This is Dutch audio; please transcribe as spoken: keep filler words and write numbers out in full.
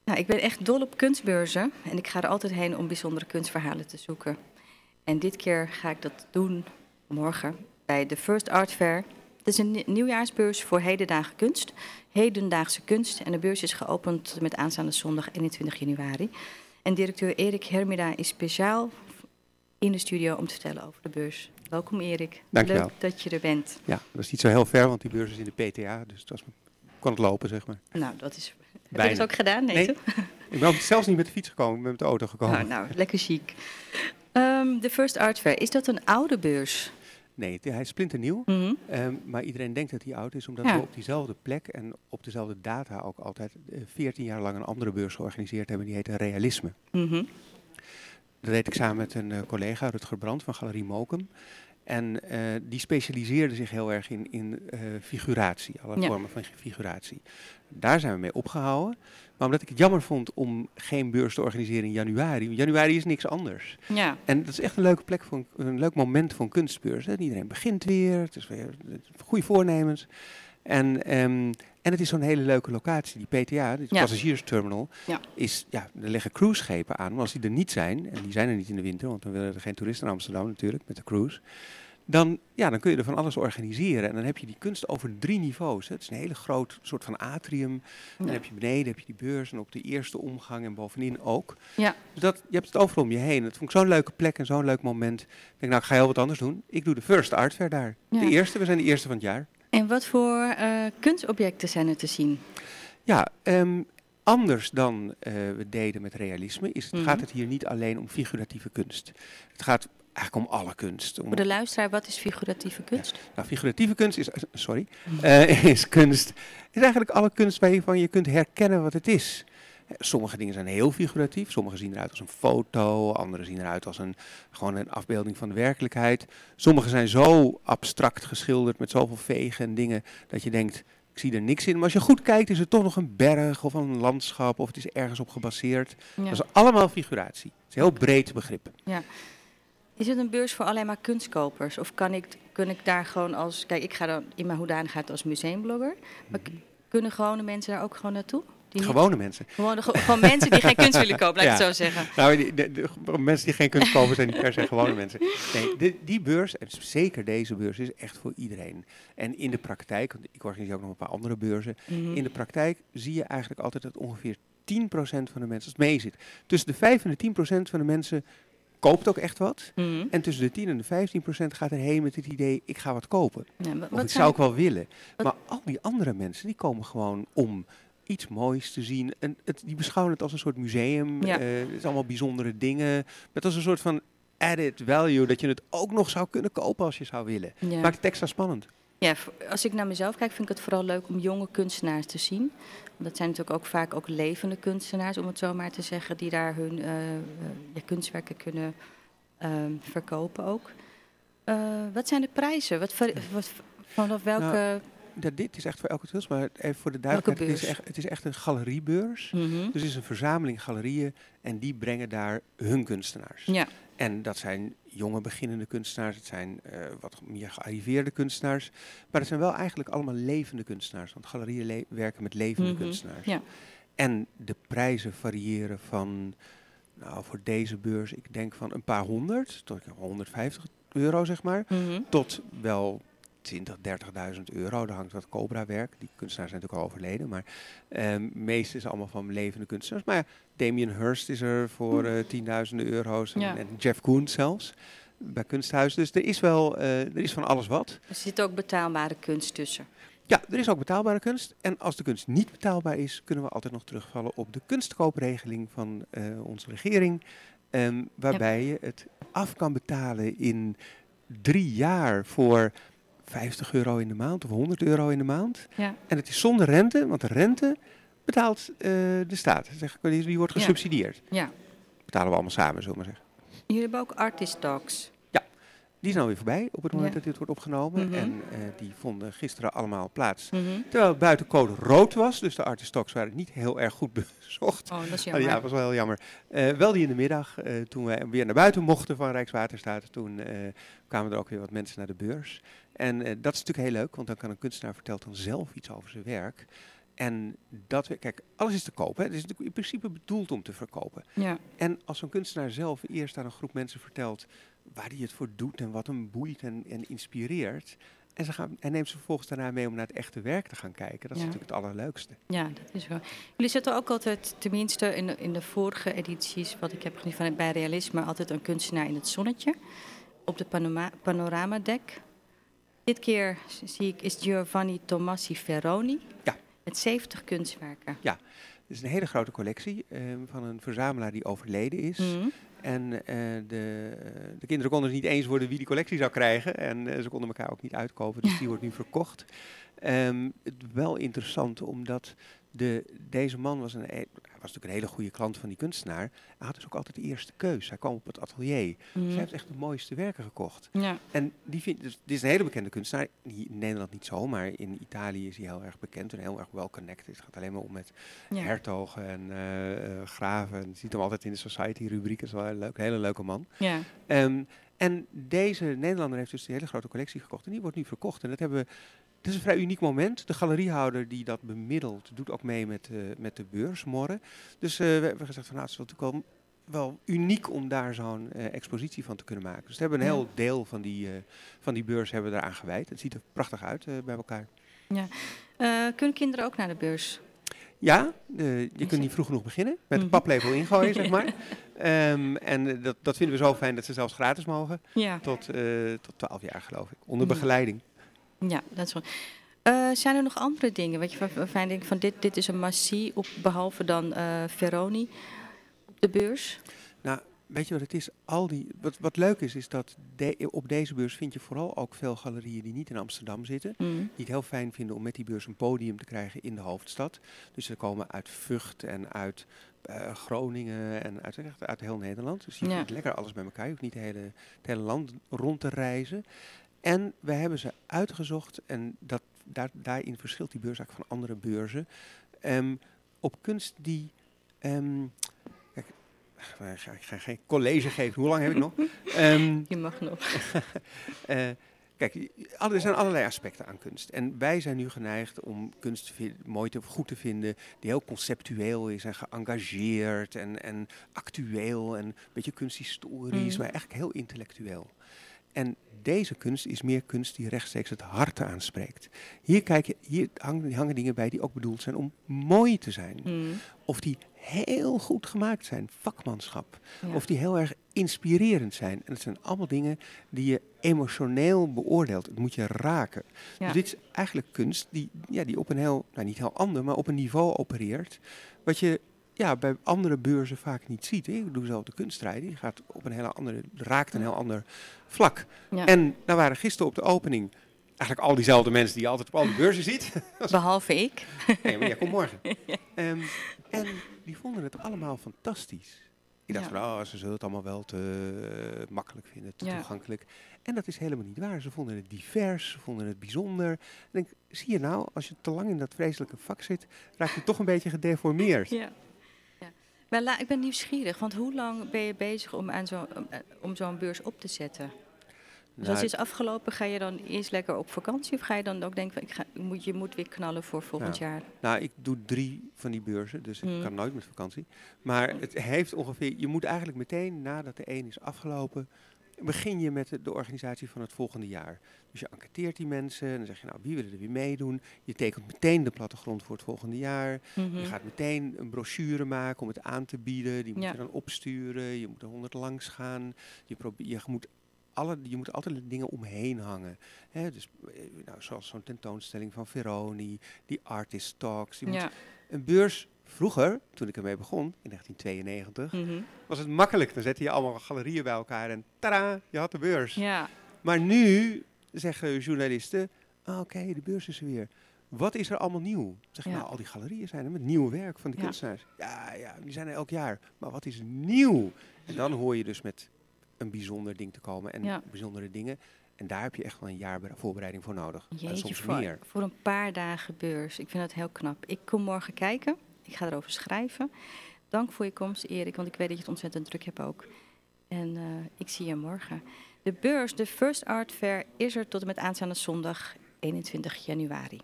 Nou, ik ben echt dol op kunstbeurzen en ik ga er altijd heen om bijzondere kunstverhalen te zoeken. En dit keer ga ik dat doen morgen bij de First Art Fair. Het is een nie- nieuwjaarsbeurs voor hedendaagse kunst. Hedendaagse kunst. En de beurs is geopend met aanstaande zondag eenentwintig januari. En directeur Erik Hermida is speciaal in de studio om te vertellen over de beurs. Welkom Erik. Dankjewel. Leuk dat je er bent. Ja, dat is niet zo heel ver, want die beurs is in de P T A, dus het was, kon het lopen, zeg maar. Nou, dat is... Heb Bijna. je dat ook gedaan? Nee, Nee. toch? Ik ben ook zelfs niet met de fiets gekomen, ik ben met de auto gekomen. Nou, nou lekker chic. Um, de First Art Fair, is dat een oude beurs? Nee, het, hij is splinternieuw, Mm-hmm. um, maar iedereen denkt dat hij oud is, omdat Ja. we op diezelfde plek en op dezelfde data ook altijd uh, veertien jaar lang een andere beurs georganiseerd hebben, die heette Realisme. Mm-hmm. Dat deed ik samen met een uh, collega, Rutger Brandt van Galerie Mokum. En uh, die specialiseerde zich heel erg in, in uh, figuratie, alle Ja. vormen van figuratie. Daar zijn we mee opgehouden. Maar omdat ik het jammer vond om geen beurs te organiseren in januari. Want januari is niks anders. Ja. En dat is echt een leuke plek, voor een, een leuk moment voor een kunstbeurs. Hè. Iedereen begint weer, het is weer goede voornemens. En, um, en het is zo'n hele leuke locatie. Die P T A, die Ja. passagiersterminal, Ja. is, ja, er liggen cruiseschepen aan. Maar als die er niet zijn, en die zijn er niet in de winter, want dan willen er geen toeristen naar Amsterdam natuurlijk, met de cruise. Dan, ja, dan kun je er van alles organiseren. En dan heb je die kunst over drie niveaus. Hè. Het is een hele groot soort van atrium. Ja. Dan heb je beneden heb je die beurs en op de eerste omgang en bovenin ook. Ja. Dus dat, je hebt het overal om je heen. Dat vond ik zo'n leuke plek en zo'n leuk moment. Ik denk, nou, ik ga heel wat anders doen. Ik doe de First Art Fair daar. Ja. De eerste, we zijn de eerste van het jaar. En wat voor uh, kunstobjecten zijn er te zien? Ja, um, anders dan uh, we deden met realisme, is het, Mm-hmm. gaat het hier niet alleen om figuratieve kunst. Het gaat eigenlijk om alle kunst. Om Voor de luisteraar, wat is figuratieve kunst? Ja. Nou, figuratieve kunst is, sorry, uh, is kunst, is eigenlijk alle kunst waarvan je kunt herkennen wat het is. Sommige dingen zijn heel figuratief, sommige zien eruit als een foto, andere zien eruit als een, gewoon een afbeelding van de werkelijkheid. Sommige zijn zo abstract geschilderd met zoveel vegen en dingen dat je denkt, ik zie er niks in. Maar als je goed kijkt is het toch nog een berg of een landschap of het is ergens op gebaseerd. Ja. Dat is allemaal figuratie. Het is een heel breed begrip. Ja. Is het een beurs voor alleen maar kunstkopers? Of kan ik, kun ik daar gewoon als... Kijk, ik ga dan in mijn hoedanigheid als museumblogger. Maar k- kunnen gewone mensen daar ook gewoon naartoe? Die niet- Gewone mensen. Gewoon, de, gewoon mensen die geen kunst willen kopen, laat ik Ja. het zo zeggen. Nou, die, de, de, de mensen die geen kunst kopen zijn niet per se gewone mensen. Nee, de, die beurs, en zeker deze beurs, is echt voor iedereen. En in de praktijk, want ik organiseer ook nog een paar andere beurzen. Mm-hmm. In de praktijk zie je eigenlijk altijd dat ongeveer tien procent van de mensen, als het mee zit, tussen de vijf en de tien procent van de mensen koopt ook echt wat. Mm-hmm. En tussen de tien en de vijftien procent gaat erheen met het idee, ik ga wat kopen. Ja, wa- Of wat ik zijn- zou ook wel willen. wat- Maar al die andere mensen, die komen gewoon om iets moois te zien. En het, die beschouwen het als een soort museum. Ja. Uh, het is allemaal bijzondere dingen. Met als een soort van added value, dat je het ook nog zou kunnen kopen als je zou willen. Ja. Maakt het extra spannend. Ja, v- als ik naar mezelf kijk, vind ik het vooral leuk om jonge kunstenaars te zien. Want dat zijn natuurlijk ook vaak ook levende kunstenaars, om het zo maar te zeggen, die daar hun uh, uh, ja, kunstwerken kunnen uh, verkopen ook. Uh, wat zijn de prijzen? Wat, ver- wat, vanaf welke... Nou, Ja, dit is echt voor elke kunst, maar even voor de duidelijkheid, het is, echt, het is echt een galeriebeurs. Mm-hmm. Dus het is een verzameling galerieën en die brengen daar hun kunstenaars. Ja. En dat zijn jonge beginnende kunstenaars, het zijn uh, wat meer gearriveerde kunstenaars. Maar het zijn wel eigenlijk allemaal levende kunstenaars, want galerieën le- werken met levende Mm-hmm. kunstenaars. Ja. En de prijzen variëren van, nou voor deze beurs, ik denk van een paar honderd, tot honderdvijftig euro zeg maar, Mm-hmm. tot wel twintig, dertigduizend euro. Daar hangt wat Cobra-werk. Die kunstenaars zijn natuurlijk al overleden. Maar um, meest is allemaal van levende kunstenaars. Maar ja, Damien Hirst is er voor uh, tienduizenden euro's. En, Ja. en Jeff Koons zelfs. Bij Kunsthuis. Dus er is wel, uh, er is van alles wat. Er zit ook betaalbare kunst tussen. Ja, er is ook betaalbare kunst. En als de kunst niet betaalbaar is, kunnen we altijd nog terugvallen op de kunstkoopregeling van uh, onze regering. Um, waarbij ja. je het af kan betalen in drie jaar voor vijftig euro in de maand of honderd euro in de maand. Ja. En het is zonder rente, want de rente betaalt uh, de staat. Zeg, die, die wordt gesubsidieerd. Ja. Ja. Betalen we allemaal samen, zullen we maar zeggen. Jullie hebben ook artist talks. Ja, die zijn alweer voorbij op het moment Ja. dat dit wordt opgenomen. Mm-hmm. En uh, die vonden gisteren allemaal plaats. Mm-hmm. Terwijl het buiten code rood was, dus de artist talks waren niet heel erg goed bezocht. Oh, dat is jammer. Oh, ja, dat was wel heel jammer. Uh, wel die in de middag, uh, toen we weer naar buiten mochten van Rijkswaterstaat, toen uh, kwamen er ook weer wat mensen naar de beurs. En uh, dat is natuurlijk heel leuk, want dan kan een kunstenaar vertelt dan zelf iets over zijn werk. En dat, we- kijk, alles is te kopen. Het is natuurlijk in principe bedoeld om te verkopen. Ja. En als zo'n kunstenaar zelf eerst aan een groep mensen vertelt waar hij het voor doet en wat hem boeit en, en inspireert. En ze gaan, en neemt ze vervolgens daarna mee om naar het echte werk te gaan kijken. Dat is Ja. natuurlijk het allerleukste. Ja, dat is wel. Jullie zetten ook altijd, tenminste in de, in de vorige edities, wat ik heb gezien van bij Realisme, altijd een kunstenaar in het zonnetje op de panoma- panoramadek. Dit keer zie ik is Giovanni Tomasi Ferroni Ja. met zeventig kunstwerken. Het is een hele grote collectie eh, van een verzamelaar die overleden is. Mhm. En eh, de, de kinderen konden het niet eens worden wie die collectie zou krijgen. En eh, ze konden elkaar ook niet uitkopen, dus die wordt nu verkocht. Ehm, het wel interessant, omdat de, deze man was, een, hij was natuurlijk een hele goede klant van die kunstenaar. Hij had dus ook altijd de eerste keus. Hij kwam op het atelier. Mhm. Dus hij heeft echt de mooiste werken gekocht. Ja. En die vindt, dus, dit is een hele bekende kunstenaar. Hier in Nederland niet zo, maar in Italië is hij heel erg bekend en heel erg well connected. Het gaat alleen maar om met Ja. hertogen en eh, eh, graven. Je ziet hem altijd in de Society-rubriek. Dat is wel een, leuk, een hele leuke man. Ja. Ehm, en deze Nederlander heeft dus die hele grote collectie gekocht. En die wordt nu verkocht. En dat hebben we. Het is een vrij uniek moment. De galeriehouder die dat bemiddelt, doet ook mee met, uh, met de beurs morgen. Dus uh, we hebben gezegd van nou, het is natuurlijk wel, wel uniek om daar zo'n uh, expositie van te kunnen maken. Dus we hebben een Ja. heel deel van die, uh, van die beurs hebben we eraan gewijd. Het ziet er prachtig uit uh, bij elkaar. Ja. Uh, kunnen kinderen ook naar de beurs? Ja, uh, je kunt niet vroeg genoeg beginnen. Met een paplepel ingooien, zeg maar. Um, en uh, dat, dat vinden we zo fijn dat ze zelfs gratis mogen. Ja. Tot, uh, tot twaalf jaar, geloof ik. Onder begeleiding. Ja, dat is goed. Uh, zijn er nog andere dingen? Wat je waarvan denkt van dit, dit is een massie, op, behalve dan uh, Ferroni op de beurs? Nou, weet je wat het is? Al die, wat, wat leuk is, is dat de, op deze beurs vind je vooral ook veel galerieën die niet in Amsterdam zitten. Mm. Die het heel fijn vinden om met die beurs een podium te krijgen in de hoofdstad. Dus ze komen uit Vught en uit uh, Groningen en uit, uit heel Nederland. Dus je ja. vindt lekker alles bij elkaar. Je hoeft niet het hele, het hele land rond te reizen. En we hebben ze uitgezocht, en dat, daar, daarin verschilt die beurs eigenlijk van andere beurzen, um, op kunst die... Um, kijk, ik ga, ik ga geen college geven, hoe lang heb ik nog? Um, Je mag nog. uh, kijk, er zijn allerlei aspecten aan kunst. En wij zijn nu geneigd om kunst te vinden, mooi te, goed te vinden, die heel conceptueel is en geëngageerd en, en actueel en een beetje kunsthistorisch, mm. maar eigenlijk heel intellectueel. En deze kunst is meer kunst die rechtstreeks het hart aanspreekt. Hier, kijk je, hier hangen, hangen dingen bij die ook bedoeld zijn om mooi te zijn. Mm. Of die heel goed gemaakt zijn, vakmanschap. Ja. Of die heel erg inspirerend zijn. En het zijn allemaal dingen die je emotioneel beoordeelt. Het moet je raken. Ja. Dus dit is eigenlijk kunst die, ja, die op een heel, nou niet heel ander, maar op een niveau opereert. Wat je... Ja, bij andere beurzen vaak niet ziet. Hè. Ik doe zelf de kunststrijd. Die gaat op een hele andere, raakt een heel ander vlak. Ja. En daar waren gisteren op de opening eigenlijk al diezelfde mensen die je altijd op alle beurzen ziet. Behalve ik. Nee, maar jij komt morgen. Ja. Um, en die vonden het allemaal fantastisch. Ik dacht ja. van, oh, ze zullen het allemaal wel te uh, makkelijk vinden, te ja. toegankelijk. En dat is helemaal niet waar. Ze vonden het divers, ze vonden het bijzonder. En denk, zie je nou, als je te lang in dat vreselijke vak zit, raak je toch een beetje gedeformeerd. Ja. Maar la, ik ben nieuwsgierig, want hoe lang ben je bezig om, aan zo, om, om zo'n beurs op te zetten? Dus nou, als het is afgelopen, ga je dan eerst lekker op vakantie of ga je dan ook denken van ik ga, moet, je moet weer knallen voor volgend nou, jaar? Nou, ik doe drie van die beurzen, dus ik hmm. kan nooit met vakantie. Maar het heeft ongeveer, je moet eigenlijk meteen nadat de een is afgelopen, begin je met de, de organisatie van het volgende jaar. Dus je enquêteert die mensen en dan zeg je nou wie willen er weer meedoen. Je tekent meteen de plattegrond voor het volgende jaar. Mm-hmm. Je gaat meteen een brochure maken om het aan te bieden. Die moet ja. je dan opsturen. Je moet er honderd langs gaan. Je, probeer, je moet alle, je moet altijd dingen omheen hangen. Hè, dus, nou, zoals zo'n tentoonstelling van Ferroni, die artist talks. Je ja. moet een beurs. Vroeger, toen ik ermee begon, in negentien tweeënnegentig, mm-hmm. was het makkelijk. Dan zette je allemaal galerieën bij elkaar en tada, je had de beurs. Ja. Maar nu zeggen journalisten, ah, oké, okay, de beurs is er weer. Wat is er allemaal nieuw? Zeg je, ja. nou, al die galerieën zijn er met nieuw werk van de ja. kunstenaars. Ja, ja, die zijn er elk jaar. Maar wat is nieuw? En dan hoor je dus met een bijzonder ding te komen en ja. bijzondere dingen. En daar heb je echt wel een jaar voorbereiding voor nodig. Jeetje, en soms voor, meer. Voor een paar dagen beurs. Ik vind dat heel knap. Ik kom morgen kijken. Ik ga erover schrijven. Dank voor je komst, Erik, want ik weet dat je het ontzettend druk hebt ook. En uh, ik zie je morgen. De beurs, de First Art Fair, is er tot en met aanstaande zondag eenentwintig januari.